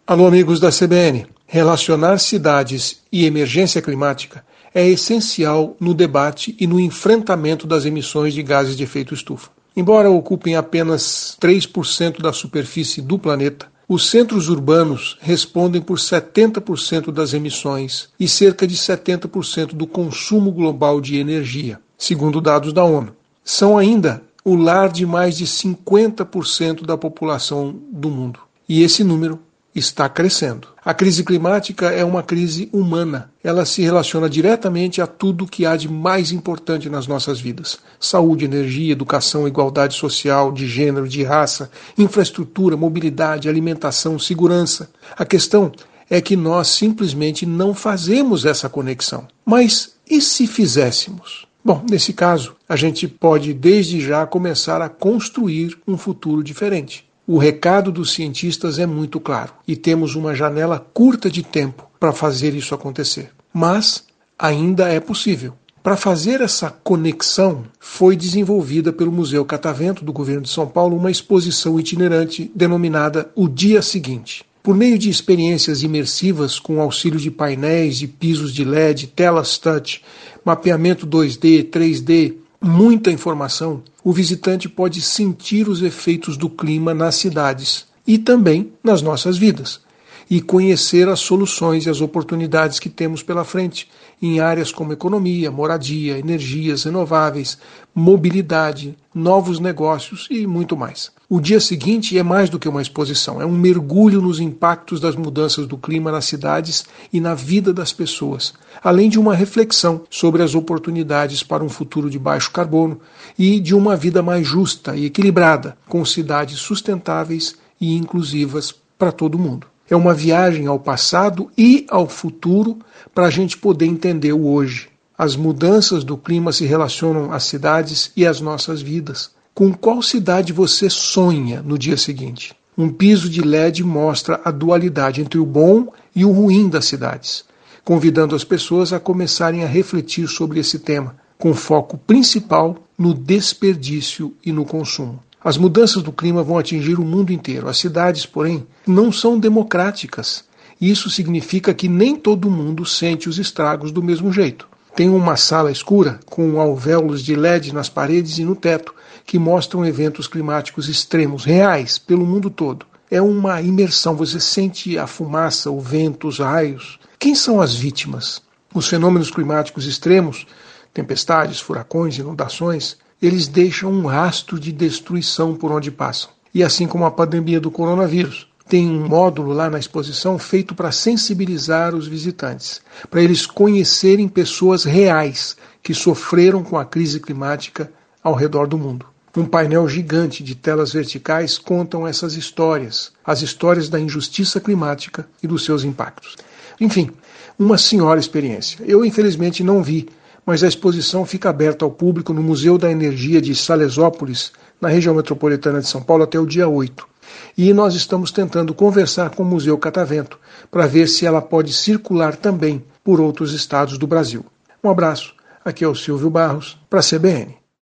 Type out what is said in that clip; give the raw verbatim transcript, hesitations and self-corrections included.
Alô, amigos da C B N. Relacionar cidades e emergência climática é essencial no debate e no enfrentamento das emissões de gases de efeito estufa. Embora ocupem apenas três por cento da superfície do planeta, os centros urbanos respondem por setenta por cento das emissões e cerca de setenta por cento do consumo global de energia, segundo dados da ONU. São ainda o lar de mais de cinquenta por cento da população do mundo. E esse número está crescendo. A crise climática é uma crise humana. Ela se relaciona diretamente a tudo que há de mais importante nas nossas vidas. Saúde, energia, educação, igualdade social, de gênero, de raça, infraestrutura, mobilidade, alimentação, segurança. A questão é que nós simplesmente não fazemos essa conexão. Mas e se fizéssemos? Bom, nesse caso, a gente pode desde já começar a construir um futuro diferente. O recado dos cientistas é muito claro e temos uma janela curta de tempo para fazer isso acontecer. Mas ainda é possível. Para fazer essa conexão, foi desenvolvida pelo Museu Catavento do Governo de São Paulo uma exposição itinerante denominada O Dia Seguinte. Por meio de experiências imersivas com auxílio de painéis, de pisos de L E D, telas touch, mapeamento dois D, três D, muita informação, o visitante pode sentir os efeitos do clima nas cidades e também nas nossas vidas, e conhecer as soluções e as oportunidades que temos pela frente em áreas como economia, moradia, energias renováveis, mobilidade, novos negócios e muito mais. O dia seguinte é mais do que uma exposição, é um mergulho nos impactos das mudanças do clima nas cidades e na vida das pessoas, além de uma reflexão sobre as oportunidades para um futuro de baixo carbono e de uma vida mais justa e equilibrada, com cidades sustentáveis e inclusivas para todo mundo. É uma viagem ao passado e ao futuro para a gente poder entender o hoje. As mudanças do clima se relacionam às cidades e às nossas vidas. Com qual cidade você sonha no dia seguinte? Um piso de L E D mostra a dualidade entre o bom e o ruim das cidades, convidando as pessoas a começarem a refletir sobre esse tema, com foco principal no desperdício e no consumo. As mudanças do clima vão atingir o mundo inteiro. As cidades, porém, não são democráticas. Isso significa que nem todo mundo sente os estragos do mesmo jeito. Tem uma sala escura com alvéolos de L E D nas paredes e no teto que mostram eventos climáticos extremos, reais, pelo mundo todo. É uma imersão, você sente a fumaça, o vento, os raios. Quem são as vítimas? Os fenômenos climáticos extremos, tempestades, furacões, inundações, eles deixam um rastro de destruição por onde passam. E assim como a pandemia do coronavírus, tem um módulo lá na exposição feito para sensibilizar os visitantes, para eles conhecerem pessoas reais que sofreram com a crise climática ao redor do mundo. Um painel gigante de telas verticais contam essas histórias, as histórias da injustiça climática e dos seus impactos. Enfim, uma senhora experiência. Eu, infelizmente, não vi, mas a exposição fica aberta ao público no Museu da Energia de Salesópolis, na região metropolitana de São Paulo, até o dia oito. E nós estamos tentando conversar com o Museu Catavento para ver se ela pode circular também por outros estados do Brasil. Um abraço, aqui é o Silvio Barros, para a C B N.